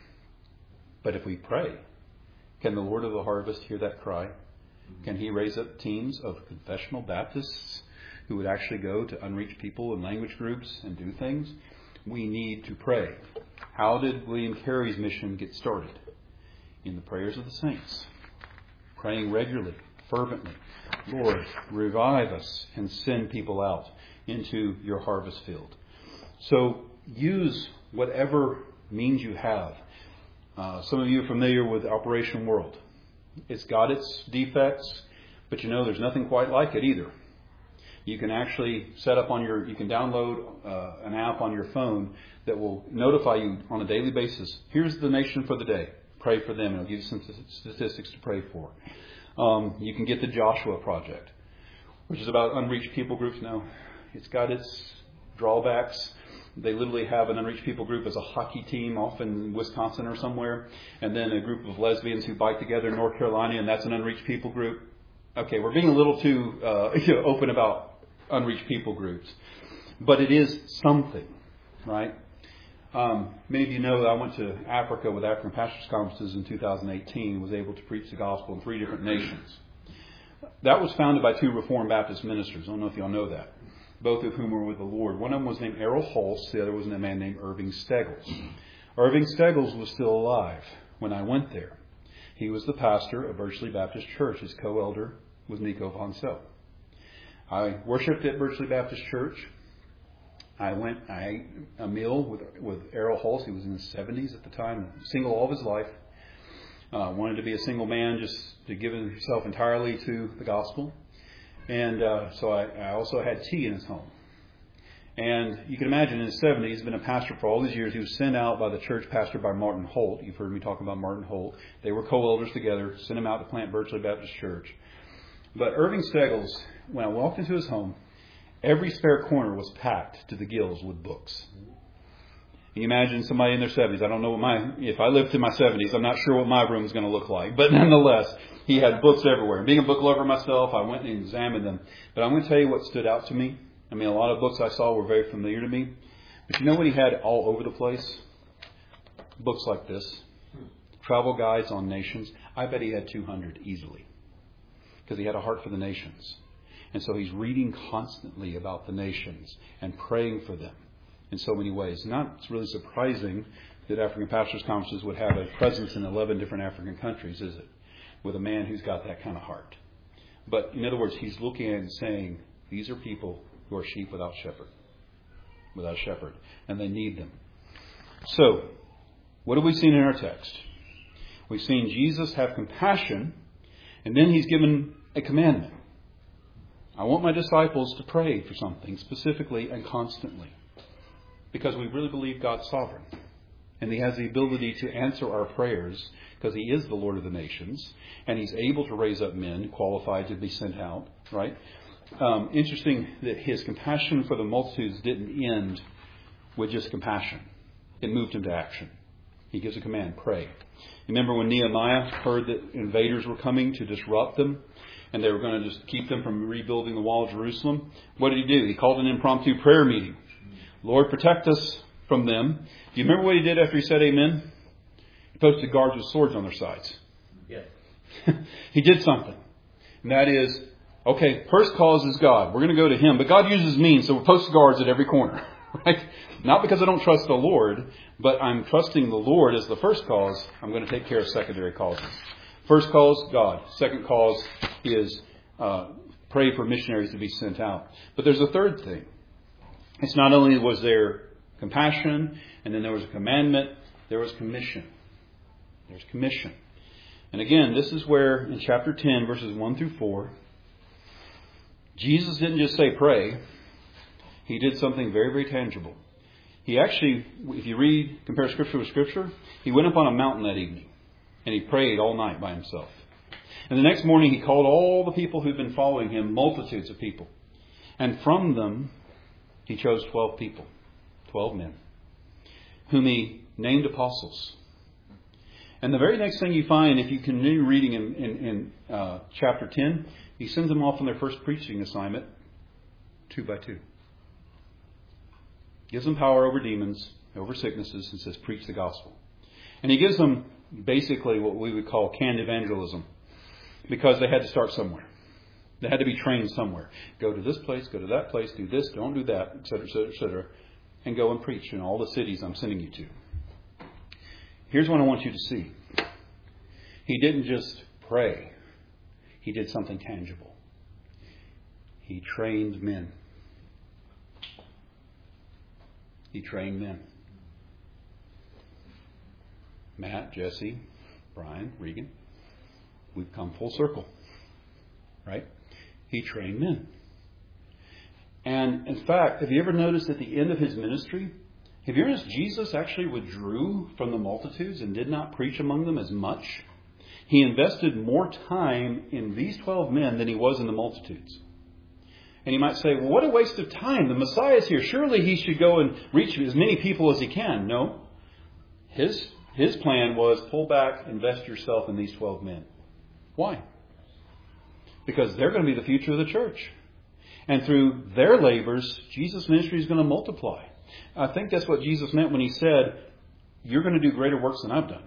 But if we pray, can the Lord of the harvest hear that cry? Can He raise up teams of confessional Baptists who would actually go to unreached people and language groups and do things? We need to pray. How did William Carey's mission get started? In the prayers of the saints. Praying regularly, fervently. Lord, revive us and send people out into your harvest field. So use whatever means you have. Uh, some of you are familiar with Operation World. It's got its defects, but you know there's nothing quite like it either. You can actually set up on your, you can download uh, an app on your phone that will notify you on a daily basis. Here's the nation for the day. Pray for them. It'll give you some statistics to pray for. Um, you can get the Joshua Project, which is about unreached people groups. Now, it's got its drawbacks. They literally have an unreached people group as a hockey team off in Wisconsin or somewhere, and then a group of lesbians who bike together in North Carolina, and that's an unreached people group. Okay, we're being a little too uh, you know, open about unreached people groups, but it is something, right? Um, many of you know that I went to Africa with African Pastors Conferences in two thousand eighteen and was able to preach the gospel in three different nations. That was founded by two Reformed Baptist ministers. I don't know if y'all know that. Both of whom were with the Lord. One of them was named Errol Hulse. The other was a man named Irving Steggles. Irving Steggles was still alive when I went there. He was the pastor of Birchley Baptist Church. His co-elder was Nico Von Sell. I worshipped at Birchley Baptist Church. I went, I ate a meal with with Errol Hulse. He was in his seventies at the time, single all of his life. Uh, wanted to be a single man, just to give himself entirely to the gospel. And uh, so I, I also had tea in his home. And you can imagine in his seventies, he's been a pastor for all these years. He was sent out by the church pastor by Martin Holt. You've heard me talk about Martin Holt. They were co-elders together, sent him out to plant Birchley Baptist Church. But Irving Steggles, when I walked into his home, every spare corner was packed to the gills with books. Can you imagine somebody in their seventies? I don't know what my, if I lived to my seventies, I'm not sure what my room is going to look like. But nonetheless, he had books everywhere. Being a book lover myself, I went and examined them. But I'm going to tell you what stood out to me. I mean, a lot of books I saw were very familiar to me. But you know what he had all over the place? Books like this. Travel guides on nations. I bet he had two hundred easily. Because he had a heart for the nations. And so he's reading constantly about the nations and praying for them in so many ways. Not really surprising that African Pastors Conferences would have a presence in eleven different African countries, is it? With a man who's got that kind of heart. But in other words, he's looking at it and saying, these are people who are sheep without shepherd. Without shepherd. And they need them. So, what have we seen in our text? We've seen Jesus have compassion, and then he's given a commandment. I want my disciples to pray for something specifically and constantly. Because we really believe God's sovereign. And He has the ability to answer our prayers because He is the Lord of the nations. And He's able to raise up men qualified to be sent out. Right? Um, interesting that His compassion for the multitudes didn't end with just compassion. It moved Him to action. He gives a command, pray. Remember when Nehemiah heard that invaders were coming to disrupt them? And they were going to just keep them from rebuilding the wall of Jerusalem? What did he do? He called an impromptu prayer meeting. Lord, protect us from them. Do you remember what he did after he said amen? He posted guards with swords on their sides. Yes. He did something. And that is, okay, first cause is God. We're going to go to Him. But God uses means, so we post guards at every corner. Right? Not because I don't trust the Lord, but I'm trusting the Lord as the first cause. I'm going to take care of secondary causes. First cause, God. Second cause is uh, pray for missionaries to be sent out. But there's a third thing. It's not only was there compassion, and then there was a commandment, there was commission. There's commission. And again, this is where in chapter ten, verses one through four, Jesus didn't just say pray. He did something very, very tangible. He actually, if you read, compare Scripture with Scripture, he went up on a mountain that evening. And he prayed all night by himself. And the next morning he called all the people who'd been following him, multitudes of people. And from them he chose twelve people, twelve men, whom he named apostles. And the very next thing you find, if you continue reading in, in, in uh, chapter ten, he sends them off on their first preaching assignment, two by two. Gives them power over demons, over sicknesses, and says, preach the gospel. And he gives them basically what we would call canned evangelism, because they had to start somewhere. They had to be trained somewhere. Go to this place, go to that place, do this, don't do that, et cetera, et cetera, et cetera, and go and preach in all the cities I'm sending you to. Here's what I want you to see. He didn't just pray. He did something tangible. He trained men. He trained men. Matt, Jesse, Brian, Regan. We've come full circle. Right? He trained men. And in fact, have you ever noticed at the end of his ministry, have you ever noticed Jesus actually withdrew from the multitudes and did not preach among them as much? He invested more time in these twelve men than he was in the multitudes. And you might say, well, what a waste of time. The Messiah is here. Surely he should go and reach as many people as he can. No. His, his plan was pull back, invest yourself in these twelve men. Why? Because they're going to be the future of the church. And through their labors, Jesus' ministry is going to multiply. I think that's what Jesus meant when he said, you're going to do greater works than I've done.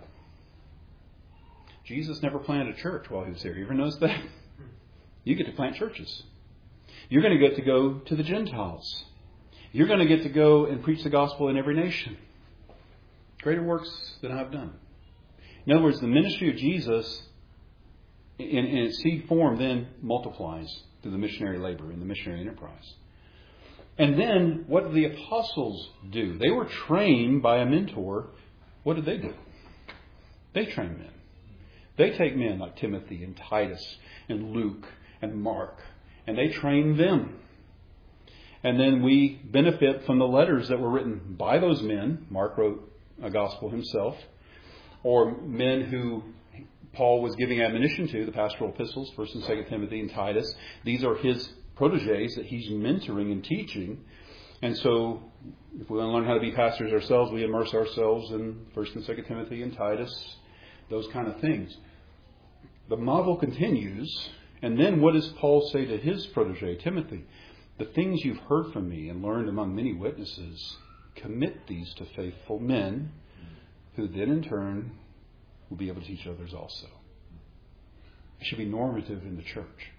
Jesus never planted a church while he was here. You ever notice that? You get to plant churches. You're going to get to go to the Gentiles. You're going to get to go and preach the gospel in every nation. Greater works than I've done. In other words, the ministry of Jesus in, in its seed form then multiplies through the missionary labor and the missionary enterprise. And then what did the apostles do? They were trained by a mentor. What did they do? They trained men. They take men like Timothy and Titus and Luke and Mark, and they train them. And then we benefit from the letters that were written by those men. Mark wrote a gospel himself, or men who Paul was giving admonition to, the pastoral epistles, First and Second Timothy and Titus. These are his proteges that he's mentoring and teaching. And so if we want to learn how to be pastors ourselves, we immerse ourselves in First and Second Timothy and Titus, those kind of things. The model continues. And then what does Paul say to his protege, Timothy? The things you've heard from me and learned among many witnesses, commit these to faithful men who then in turn will be able to teach others also. It should be normative in the church.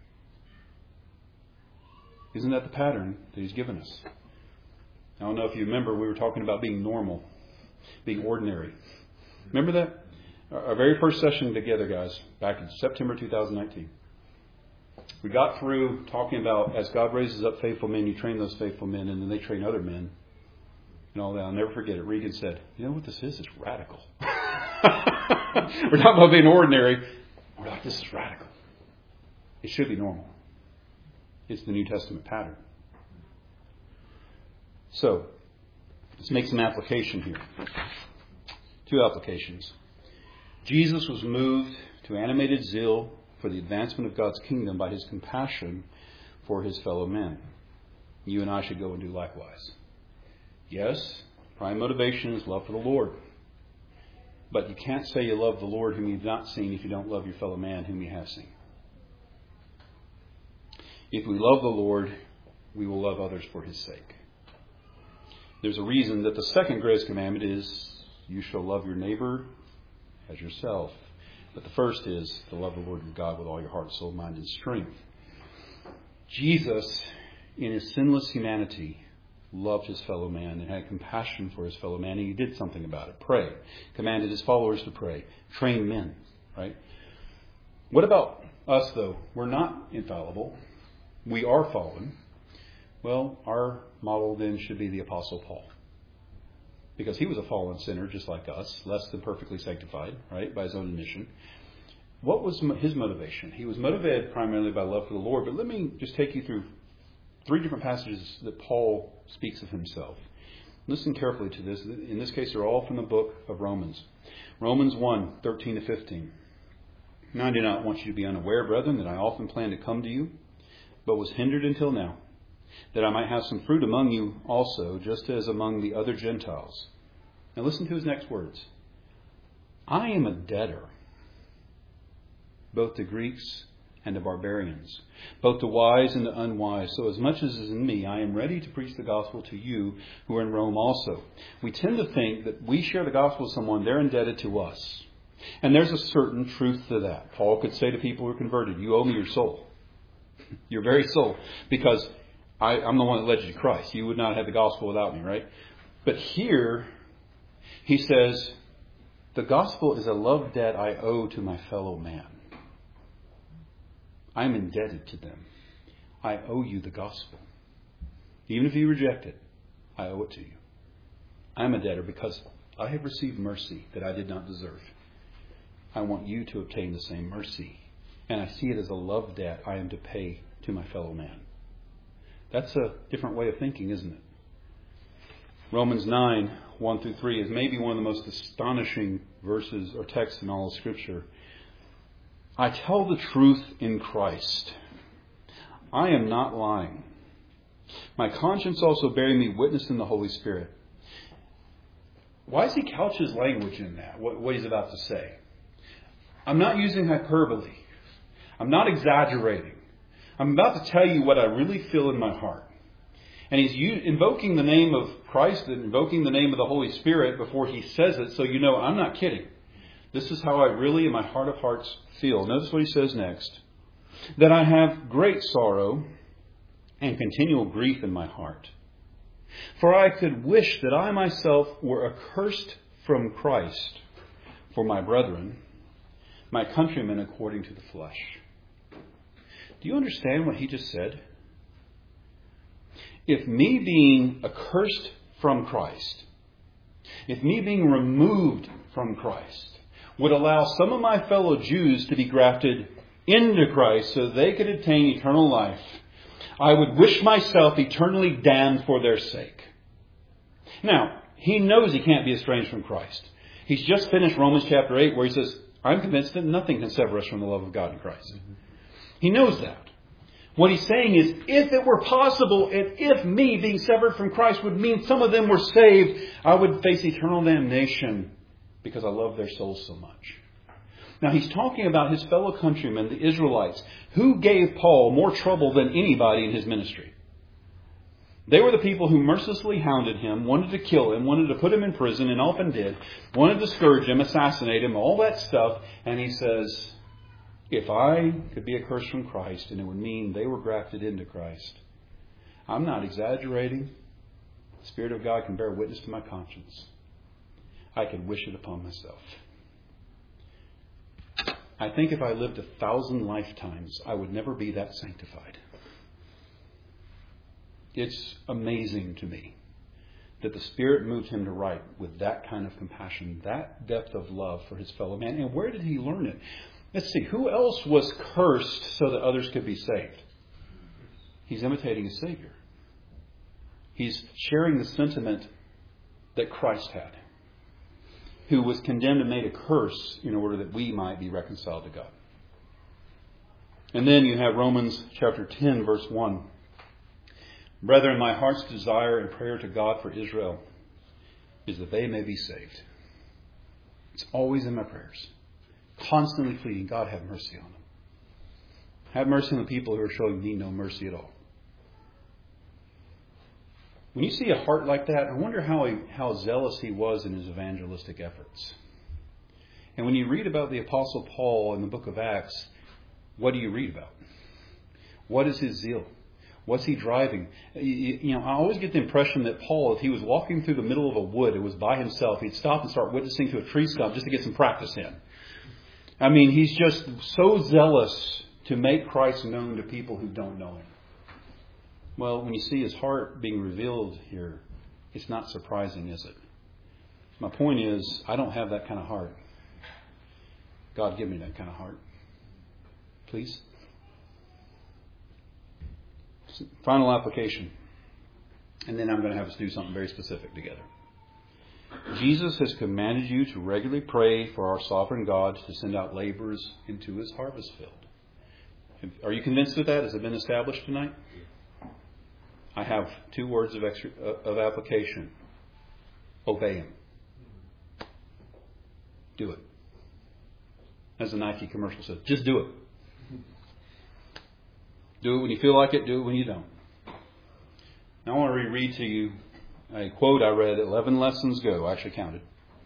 Isn't that the pattern that he's given us? I don't know if you remember, we were talking about being normal, being ordinary. Remember that? Our very first session together, guys, back in September two thousand nineteen. We got through talking about as God raises up faithful men, you train those faithful men, and then they train other men. And all that. I'll never forget it. Regan said, you know what this is? It's radical. We're talking about being ordinary. We're like, this is radical. It should be normal. It's the New Testament pattern. So, let's make some application here. Two applications. Jesus was moved to animated zeal for the advancement of God's kingdom by his compassion for his fellow men. You and I should go and do likewise. Yes, prime motivation is love for the Lord. But you can't say you love the Lord whom you've not seen if you don't love your fellow man whom you have seen. If we love the Lord, we will love others for his sake. There's a reason that the second greatest commandment is, you shall love your neighbor as yourself. But the first is to love the Lord your God with all your heart, soul, mind, and strength. Jesus, in his sinless humanity, loved his fellow man and had compassion for his fellow man, and he did something about it. Pray. Commanded his followers to pray. Train men. Right? What about us, though? We're not infallible. We are fallen. Well, our model then should be the Apostle Paul. Because he was a fallen sinner just like us, less than perfectly sanctified, right, by his own admission. What was his motivation? He was motivated primarily by love for the Lord. But let me just take you through three different passages that Paul speaks of himself. Listen carefully to this. In this case, they're all from the book of Romans. Romans one, thirteen to fifteen. Now I do not want you to be unaware, brethren, that I often planned to come to you, but was hindered until now, that I might have some fruit among you also, just as among the other Gentiles. Now listen to his next words. I am a debtor, both to Greeks and to barbarians, both to wise and to unwise. So as much as is in me, I am ready to preach the gospel to you who are in Rome also. We tend to think that we share the gospel with someone, they're indebted to us. And there's a certain truth to that. Paul could say to people who are converted, you owe me your soul. Your very soul. Because I, I'm the one that led you to Christ. You would not have the gospel without me, right? But here, he says, the gospel is a love debt I owe to my fellow man. I'm indebted to them. I owe you the gospel. Even if you reject it, I owe it to you. I'm a debtor because I have received mercy that I did not deserve. I want you to obtain the same mercy. And I see it as a love debt I am to pay to my fellow man. That's a different way of thinking, isn't it? Romans nine, one through three is maybe one of the most astonishing verses or texts in all of Scripture. I tell the truth in Christ. I am not lying. My conscience also bearing me witness in the Holy Spirit. Why does he couch his language in that? What, what he's about to say? I'm not using hyperbole. I'm not exaggerating. I'm about to tell you what I really feel in my heart. And he's u- invoking the name of Christ and invoking the name of the Holy Spirit before he says it, so you know I'm not kidding. This is how I really, in my heart of hearts, feel. Notice what he says next. That I have great sorrow and continual grief in my heart. For I could wish that I myself were accursed from Christ for my brethren, my countrymen according to the flesh. Do you understand what he just said? If me being accursed from Christ, if me being removed from Christ, would allow some of my fellow Jews to be grafted into Christ so they could attain eternal life, I would wish myself eternally damned for their sake. Now, he knows he can't be estranged from Christ. He's just finished Romans chapter eight where he says, I'm convinced that nothing can sever us from the love of God in Christ. Mm-hmm. He knows that. What he's saying is, if it were possible, and if me being severed from Christ would mean some of them were saved, I would face eternal damnation because I love their souls so much. Now he's talking about his fellow countrymen, the Israelites, who gave Paul more trouble than anybody in his ministry. They were the people who mercilessly hounded him, wanted to kill him, wanted to put him in prison, and often did, wanted to scourge him, assassinate him, all that stuff. And he says, if I could be accursed from Christ, and it would mean they were grafted into Christ, I'm not exaggerating. The Spirit of God can bear witness to my conscience. I could wish it upon myself. I think if I lived a thousand lifetimes, I would never be that sanctified. It's amazing to me that the Spirit moved him to write with that kind of compassion, that depth of love for his fellow man. And where did he learn it? Let's see, who else was cursed so that others could be saved? He's imitating his Savior. He's sharing the sentiment that Christ had, who was condemned and made a curse in order that we might be reconciled to God. And then you have Romans chapter ten, verse one. Brethren, my heart's desire and prayer to God for Israel is that they may be saved. It's always in my prayers. Constantly pleading, God, have mercy on them. Have mercy on the people who are showing me no mercy at all. When you see a heart like that, I wonder how he, how zealous he was in his evangelistic efforts. And when you read about the Apostle Paul in the book of Acts, what do you read about? What is his zeal? What's he driving? You, you know, I always get the impression that Paul, if he was walking through the middle of a wood, it was by himself, he'd stop and start witnessing to a tree stump just to get some practice in. I mean, he's just so zealous to make Christ known to people who don't know him. Well, when you see his heart being revealed here, it's not surprising, is it? My point is, I don't have that kind of heart. God, give me that kind of heart. Please. Final application. And then I'm going to have us do something very specific together. Jesus has commanded you to regularly pray for our sovereign God to send out laborers into his harvest field. Are you convinced of that? Has it been established tonight? I have two words of, extra, of application. Obey him. Do it. as the Nike commercial said. Just do it. Do it when you feel like it. Do it when you don't. Now I want to reread to you a quote I read eleven lessons ago. I actually counted.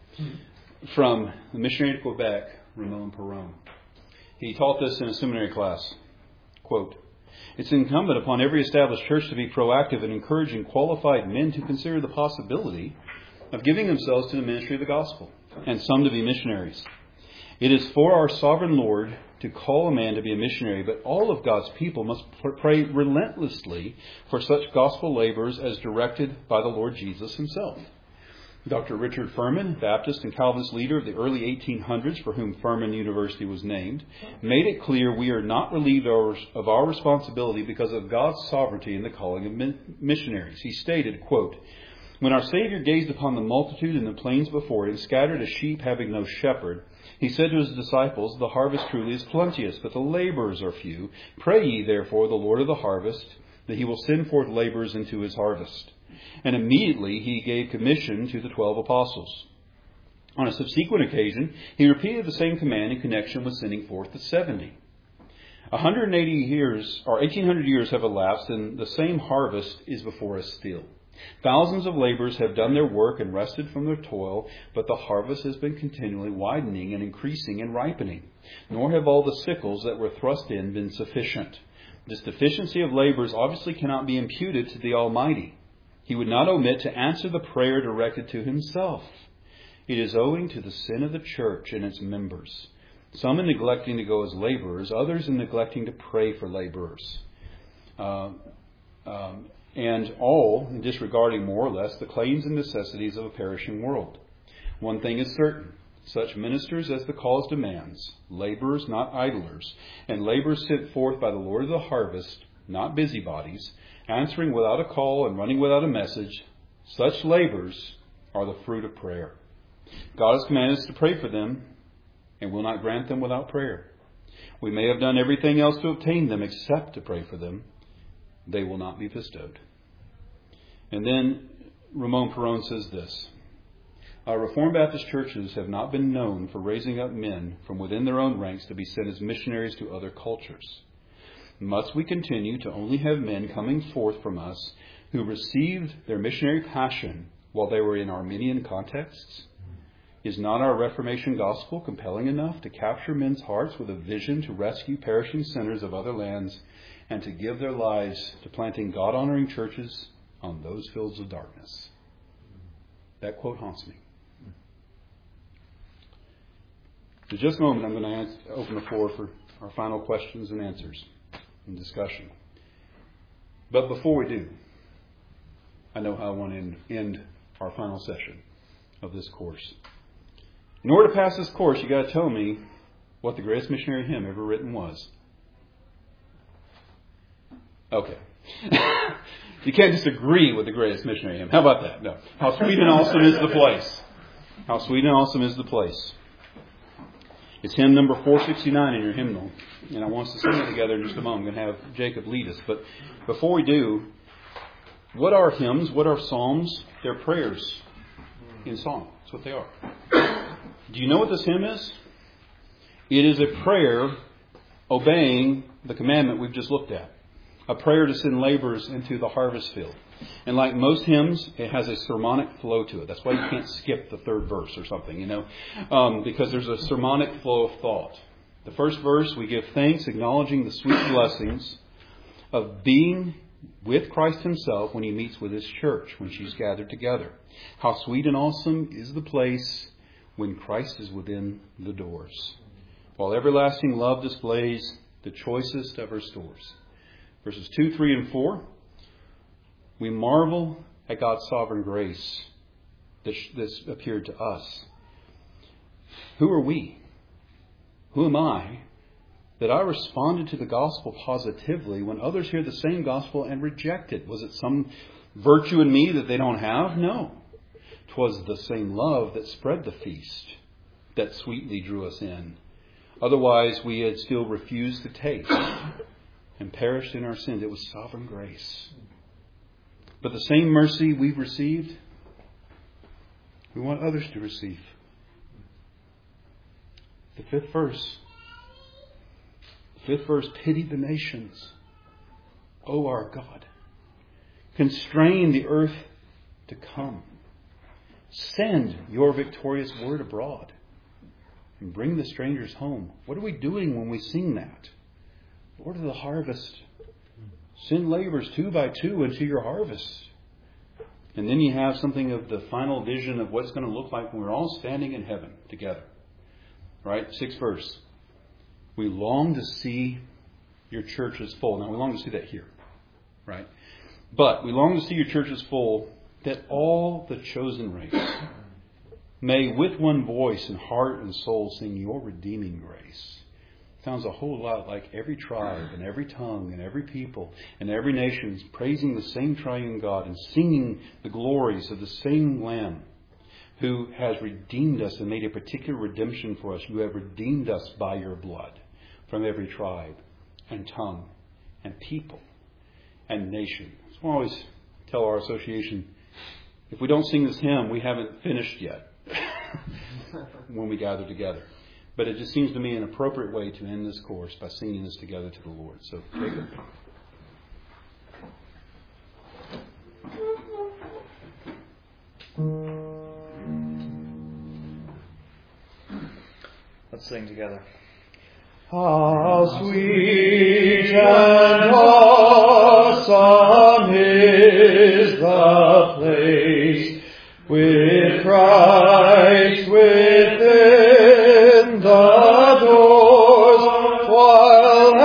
From the missionary to Quebec, Ramon Perron. He taught this in a seminary class. Quote, "It's incumbent upon every established church to be proactive in encouraging qualified men to consider the possibility of giving themselves to the ministry of the gospel, and some to be missionaries. It is for our sovereign Lord to call a man to be a missionary, but all of God's people must pray relentlessly for such gospel labors as directed by the Lord Jesus himself." Doctor Richard Furman, Baptist and Calvinist leader of the early eighteen hundreds, for whom Furman University was named, made it clear we are not relieved of our responsibility because of God's sovereignty in the calling of missionaries. He stated, quote, "When our Savior gazed upon the multitude in the plains before him, scattered as sheep having no shepherd, he said to his disciples, 'The harvest truly is plenteous, but the laborers are few. Pray ye therefore the Lord of the harvest, that he will send forth laborers into his harvest.' And immediately he gave commission to the twelve apostles. On a subsequent occasion, he repeated the same command in connection with sending forth the seventy. one hundred eighty years, or eighteen hundred years have elapsed, and the same harvest is before us still. Thousands of laborers have done their work and rested from their toil, but the harvest has been continually widening and increasing and ripening. Nor have all the sickles that were thrust in been sufficient. This deficiency of laborers obviously cannot be imputed to the Almighty. He would not omit to answer the prayer directed to himself. It is owing to the sin of the church and its members, some in neglecting to go as laborers, others in neglecting to pray for laborers, uh, um, and all in disregarding more or less the claims and necessities of a perishing world. One thing is certain, such ministers as the cause demands, laborers not idlers, and laborers sent forth by the Lord of the harvest, not busybodies, answering without a call and running without a message, such labors are the fruit of prayer. God has commanded us to pray for them, and will not grant them without prayer. We may have done everything else to obtain them except to pray for them. They will not be bestowed." And then Ramon Perron says this, "Our Reformed Baptist churches have not been known for raising up men from within their own ranks to be sent as missionaries to other cultures. Must we continue to only have men coming forth from us who received their missionary passion while they were in Arminian contexts? Is not our Reformation gospel compelling enough to capture men's hearts with a vision to rescue perishing sinners of other lands and to give their lives to planting God-honoring churches on those fields of darkness?" That quote haunts me. In just a moment, I'm going to answer, open the floor for our final questions and answers and discussion. But before we do, I know how I want to end, end our final session of this course. In order to pass this course, you got to tell me what the greatest missionary hymn ever written was. Okay. You can't disagree with the greatest missionary hymn. How about that? No. How sweet and awesome is the place. How sweet and awesome is the place. It's hymn number four sixty-nine in your hymnal. And I want us to sing it together in just a moment. I'm going to have Jacob lead us. But before we do, what are hymns? What are psalms? They're prayers in song. That's what they are. Do you know what this hymn is? It is a prayer obeying the commandment we've just looked at. A prayer to send laborers into the harvest field. And like most hymns, it has a sermonic flow to it. That's why you can't skip the third verse or something, you know, um, because there's a sermonic flow of thought. The first verse, we give thanks, acknowledging the sweet blessings of being with Christ himself when he meets with his church, when she's gathered together. How sweet and awesome is the place when Christ is within the doors, while everlasting love displays the choicest of her stores. Verses two, three, and four. We marvel at God's sovereign grace that's appeared to us. Who are we? Who am I that I responded to the gospel positively when others hear the same gospel and reject it? Was it some virtue in me that they don't have? No. 'Twas the same love that spread the feast that sweetly drew us in. Otherwise, we had still refused to taste and perished in our sins. It was sovereign grace. But the same mercy we've received, we want others to receive. The fifth verse Fifth verse, pity the nations, O our God. Constrain the earth to come. Send your victorious word abroad and bring the strangers home. What are we doing when we sing that? Lord of the harvest, send laborers two by two into your harvest. And then you have something of the final vision of what's going to look like when we're all standing in heaven together. Right? Sixth verse. We long to see your churches full. Now, we long to see that here. Right? But we long to see your churches full, that all the chosen race may with one voice and heart and soul sing your redeeming grace. Sounds a whole lot like every tribe and every tongue and every people and every nation is praising the same triune God and singing the glories of the same Lamb who has redeemed us and made a particular redemption for us. You have redeemed us by your blood from every tribe and tongue and people and nation. So I always tell our association, if we don't sing this hymn, we haven't finished yet when we gather together. But it just seems to me an appropriate way to end this course by singing this together to the Lord. So, Jacob. Let's sing together. How sweet and awesome is the place with Christ within the doors, while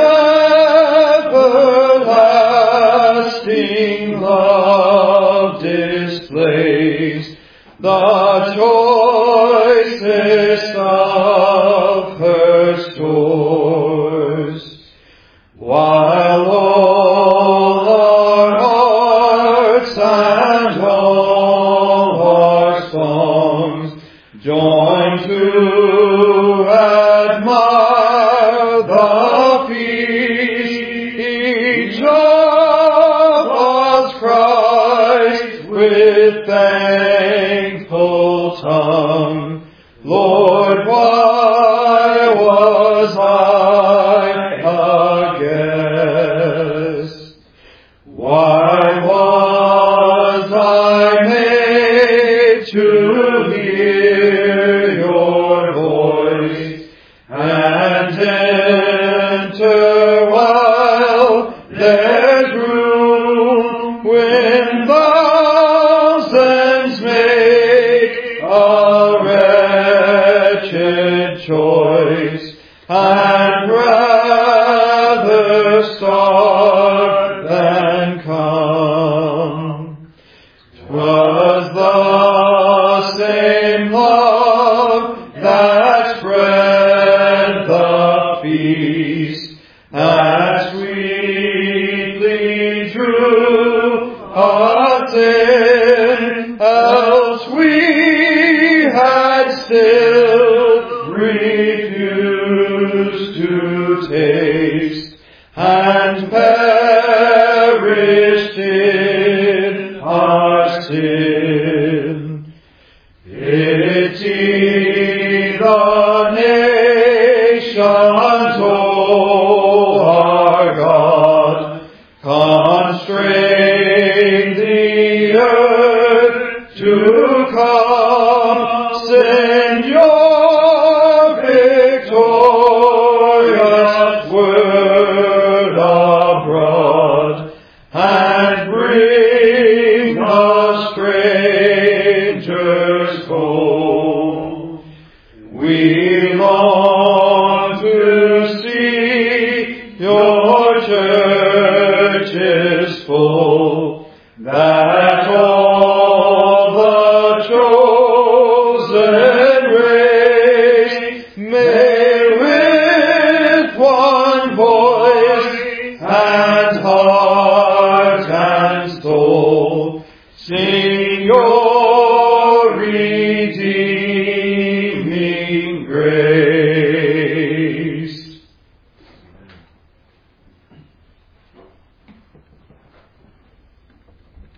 everlasting love displays the choicest of her stores, while all our hearts and all our songs join to admire the peace each of us Christ with thankful tongue. Lord, why was I a guest? Why was I made to hear your voice and enter while there's room when thousands make a wretched choice and rather starve than come? 'Twas the same love that spread the feast, that sweetly drew us in, else we had still refused to taste and perished in our sin. Pity the nations, O our God, constrain the earth to come, send your victorious word abroad, and bring the strangers home. We long to see your churches full, that all the chosen race may with one voice and heart